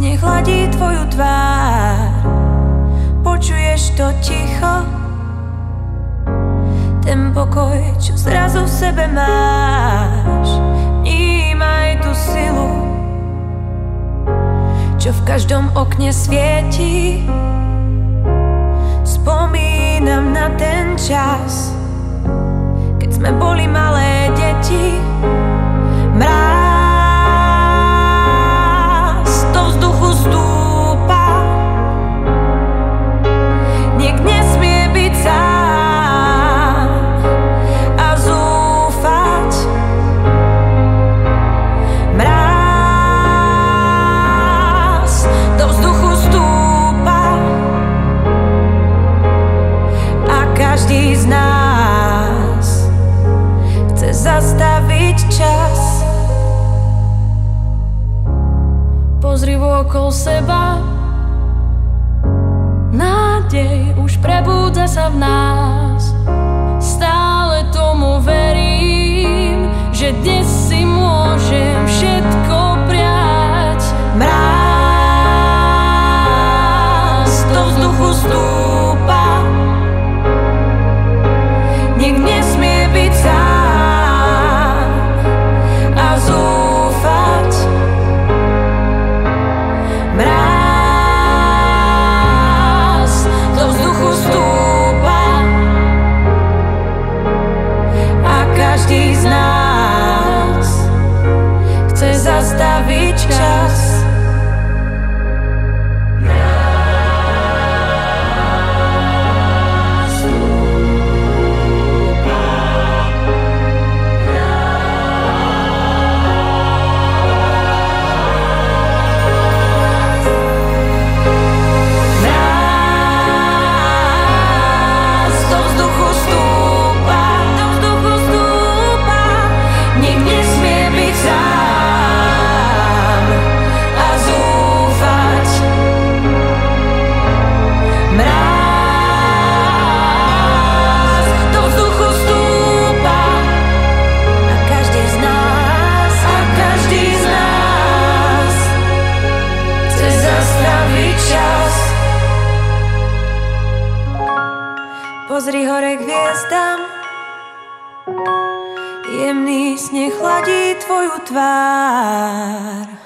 sneh hladí tvoju tvár. Počuješ to ticho, ten pokoj, čo zrazu v sebe máš. Vnímaj tú silu, čo v každom okne svieti. Spomínam na ten čas, keď sme boli malé deti. Mráz do vzduchu stúpa, niekto nesmie byť sám a zúfať. Mráz do vzduchu stúpa a každý z nás chce zastaviť čas. Pozri okolo seba, nádej už prebúdza sa v nás. Stále tomu verím, že dnes si môžem všetko prijať. Mráz do vzduchu stúpa, nik nesmie byť sám a zúfať. Mráz do vzduchu stúpa a každý z nás chce zastaviť čas. Pozri hore k hviezdam, jemný sneh hladí tvoju tvár.